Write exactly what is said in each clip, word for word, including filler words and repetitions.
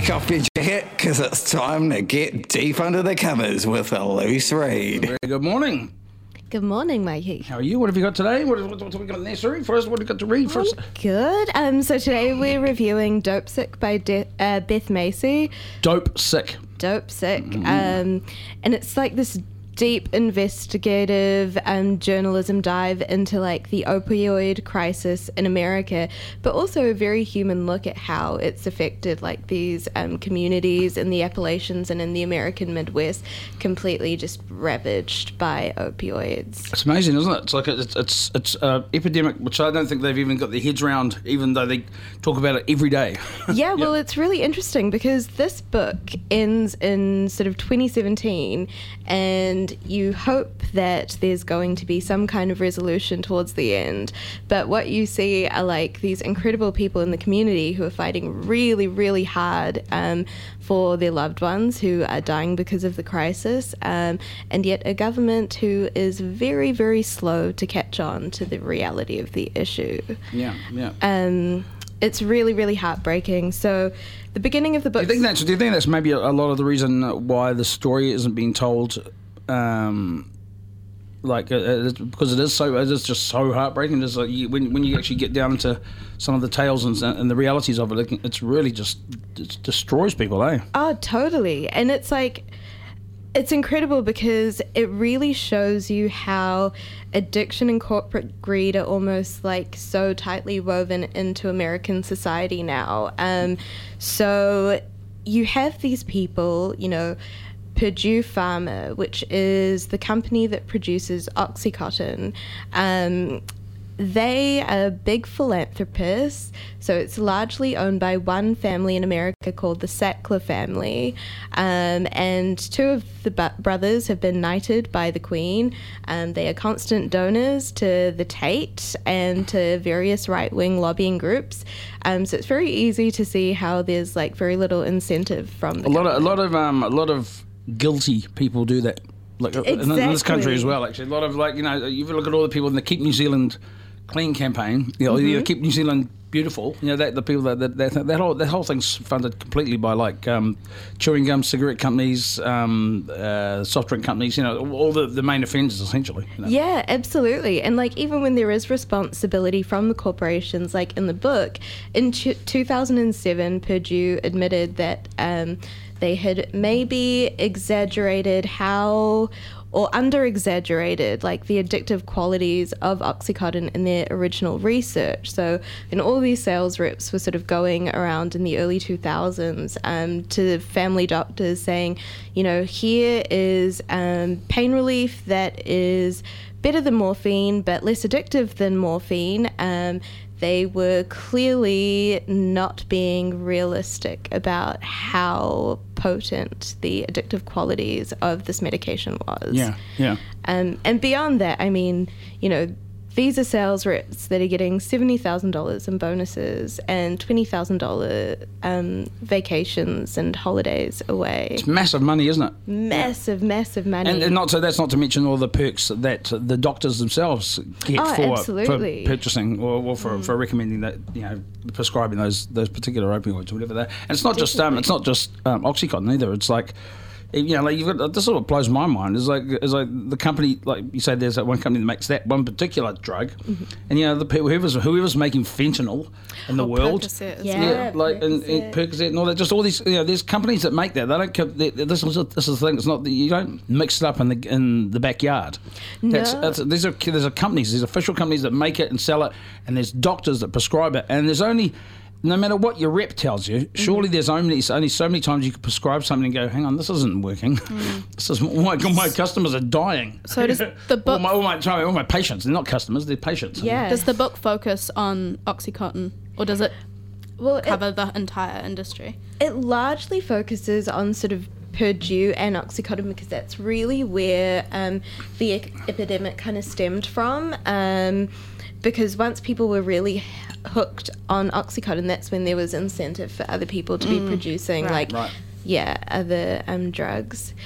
Take off your jacket, because it's time to get deep under the covers with a loose read. Very good morning. Good morning, Mikey. How are you? What have you got today? What, what, what have we got there, Siri? First, what have you got to read first? I'm good. Um, so today we're reviewing Dope Sick by De- uh, Beth Macy. Dope Sick. Dope Sick. Mm-hmm. Um, and it's like this deep investigative um, journalism dive into like the opioid crisis in America, but also a very human look at how it's affected like these um, communities in the Appalachians and in the American Midwest, completely just ravaged by opioids. It's amazing, isn't it? It's like a, it's it's it's an epidemic which I don't think they've even got their heads around, even though they talk about it every day. Yeah, well, Yep. it's really interesting because this book ends in sort of twenty seventeen, and you hope that there's going to be some kind of resolution towards the end. But what you see are like these incredible people in the community who are fighting really, really hard um, for their loved ones who are dying because of the crisis, um, and yet a government who is very, very slow to catch on to the reality of the issue. Yeah, yeah. Um, it's really, really heartbreaking. So the beginning of the book... Do you think that's, do you think that's maybe a, a lot of the reason why the story isn't being told... Um, like uh, it's because it is so it is just so heartbreaking. It's like you, when when you actually get down into some of the tales and, and the realities of it, it's really just it destroys people, eh? Oh, totally. And it's like, it's incredible because it really shows you how addiction and corporate greed are almost like so tightly woven into American society now. Um, so you have these people, you know, Purdue Pharma, which is the company that produces OxyContin. Um, they are big philanthropists, so it's largely owned by one family in America called the Sackler family, um, and two of the bu- brothers have been knighted by the Queen. Um, they are constant donors to the Tate and to various right-wing lobbying groups, um, so it's very easy to see how there's like very little incentive from the A lot of a government. lot of um, a lot of guilty people do that, like in- in this country Exactly. as well. Actually, a lot of like you know, you look at all the people in the Keep New Zealand Clean campaign. You know, Mm-hmm. you know, Keep New Zealand Beautiful. You know, that the people that that, that that whole that whole thing's funded completely by like um, chewing gum, cigarette companies, um, uh, soft drink companies. You know, all the, the main offenders essentially. You know? Yeah, absolutely. And like even when there is responsibility from the corporations, like in the book, in t- two thousand seven, Purdue admitted that um, they had maybe exaggerated how or under-exaggerated like the addictive qualities of OxyContin in their original research. So, and all these sales reps were sort of going around in the early two thousands um, to family doctors saying, you know, here is um, pain relief that is better than morphine but less addictive than morphine. Um, they were clearly not being realistic about how potent the addictive qualities of this medication was. Yeah, yeah. Um, and beyond that, I mean, you know, these are sales reps that are getting seventy thousand dollars in bonuses and twenty thousand dollars um, vacations and holidays away. It's massive money, isn't it? Massive, massive money. And, and not so that's not to mention all the perks that the doctors themselves get Oh, for, absolutely. for purchasing or, or for, mm. for recommending that, you know, prescribing those those particular opioids or whatever that. And it's not just um, it's not just um, OxyContin either. It's like, you know, like you've got this. Is what blows my mind is like is like the company, like you say, there's that one company that makes that one particular drug, mm-hmm. and you know the people whoever's whoever's making fentanyl in the oh, world, Percocet as Yeah. well. yeah, like and, and Percocet and all that. Just all these, you know, there's companies that make that. They don't. They, this is this is the thing. It's not you don't mix it up in the in the backyard. That's, No. that's these are there's a companies, there's official companies that make it and sell it, and there's doctors that prescribe it, and there's only. No matter what your rep tells you, surely Mm-hmm. there's only only so many times you can prescribe something and go, hang on, this isn't working. Mm. This is my my customers are dying. So does the all book my, all my sorry, all my patients, they're not customers, they're patients. Yeah. does the book focus on OxyContin, or does it well, it, cover the entire industry? it largely focuses on sort of Purdue and OxyContin because that's really where um, the ec- epidemic kind of stemmed from. Um, because once people were really hooked on OxyContin, that's when there was incentive for other people to be producing right. like, Right. yeah, other um, drugs.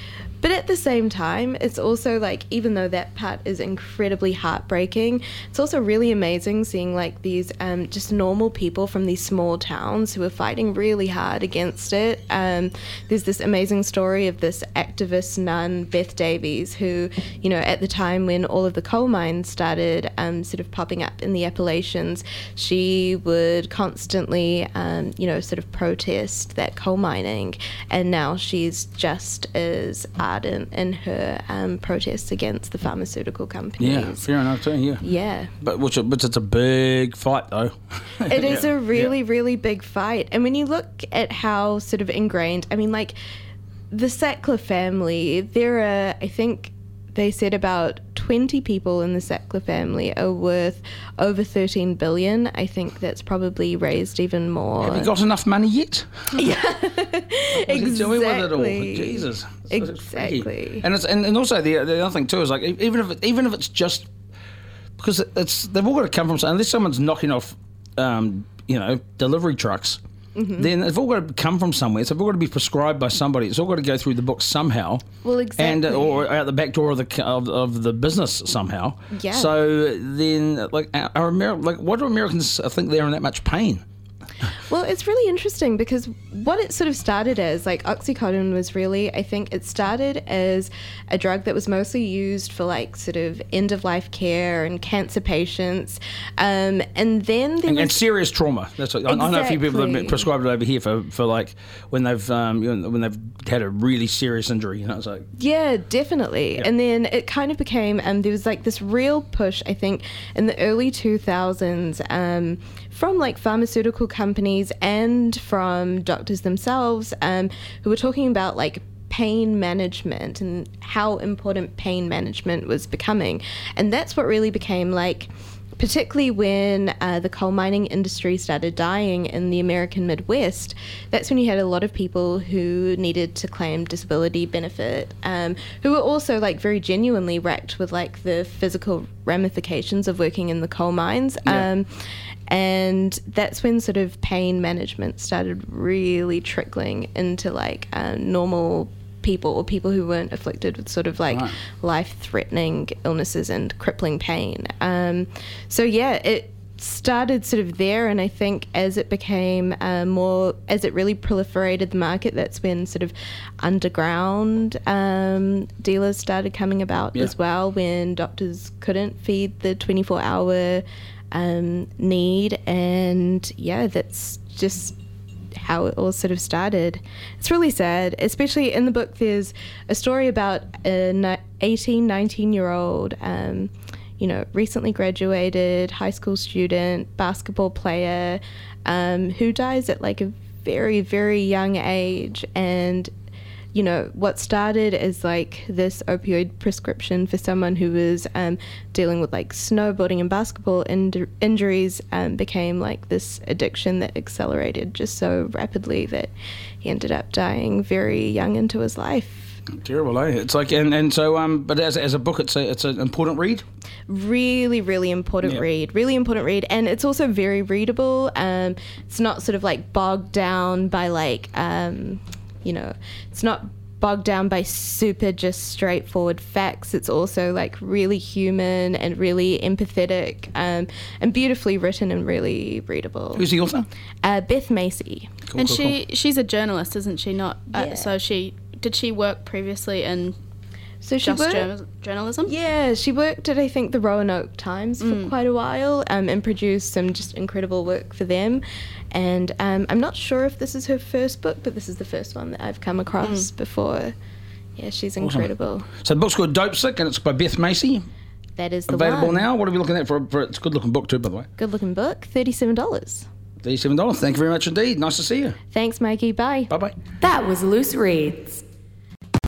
But at the same time, it's also like, even though that part is incredibly heartbreaking, it's also really amazing seeing like these um, just normal people from these small towns who are fighting really hard against it. Um, there's this amazing story of this activist nun, Beth Davies, who, you know, at the time when all of the coal mines started um, sort of popping up in the Appalachians, she would constantly, um, you know, sort of protest that coal mining. And now she's just as ardent in her um, protests against the pharmaceutical companies. Yeah, fair enough too, yeah. Yeah. But which, but it's a big fight though. It is Yeah, a really, yeah. really big fight. And when you look at how sort of ingrained, I mean, like, the Sackler family, there are, I think they said about twenty people in the Sackler family are worth over thirteen billion. I think that's probably raised even more. Have you got enough money yet? Yeah, What's he doing with it all? exactly. Jesus. It's- it's freaky. Exactly. And it's and, and also the the other thing too is like e- even if it, even if it's just because it's they've all got to come from unless someone's knocking off um, you know delivery trucks. Mm-hmm. Then it's all got to come from somewhere. It's all got to be prescribed by somebody. It's all got to go through the book somehow. Well, And exactly. or out the back door of the c- of, of the business somehow. Yeah. So then, like, are Ameri- like, what do Americans think they're in that much pain? Well, it's really interesting because what it sort of started as, like, Oxycontin was really, I think it started as a drug that was mostly used for, like, sort of end-of-life care and cancer patients. Um, and then there And, was... and serious trauma. That's what, I, I know a few people that have Exactly. prescribed it over here for, for like when they've um, you know, when they've had a really serious injury. You know, it's like Yeah, definitely. And then it kind of became, um, there was like this real push, I think, in the early two thousands um, from like pharmaceutical companies and from doctors themselves um, who were talking about like pain management and how important pain management was becoming. And that's what really became like, particularly when uh, the coal mining industry started dying in the American Midwest, that's when you had a lot of people who needed to claim disability benefit, um, who were also like very genuinely wrecked with like the physical ramifications of working in the coal mines. Yeah. Um, and that's when sort of pain management started really trickling into like um, normal people or people who weren't afflicted with sort of like Right. life-threatening illnesses and crippling pain. Um, so yeah, it started sort of there, and I think as it became uh, more, as it really proliferated the market, that's when sort of underground um, dealers started coming about Yeah. as well, when doctors couldn't feed the twenty-four hour um, need, and yeah, that's just how it all sort of started. It's really sad, especially in the book there's a story about an eighteen, nineteen year old um, you know, recently graduated high school student, basketball player, um, who dies at like a very, very young age. And you know, what started as like this opioid prescription for someone who was um, dealing with like snowboarding and basketball in- injuries um, became like this addiction that accelerated just so rapidly that he ended up dying very young into his life. terrible, eh? It's like and, and so um, but as, as a book, it's a it's an important read. Really, really important Yeah. read. Really important read. And it's also very readable. Um, it's not sort of like bogged down by like, um, you know, it's not bogged down by super just straightforward facts. It's also like really human and really empathetic um, and beautifully written and really readable. Who's the author? Uh, Beth Macy. Cool, and cool, she she's a journalist, isn't she? Not uh, Yeah. so she did she work previously in So she just worked, jour- journalism? Yeah, she worked at, I think, the Roanoke Times for Mm. quite a while um, and produced some just incredible work for them. And um, I'm not sure if this is her first book, but this is the first one that I've come across Mm. before. Yeah, she's Awesome. incredible. So the book's called Dope Sick, and it's by Beth Macy. That is the Available one. now. What are we looking at for? for it's a good-looking book too, by the way. Good looking book, thirty-seven dollars. thirty-seven dollars. Thank you very much indeed. Nice to see you. Thanks, Mikey. Bye. Bye bye. That was Loose Reads.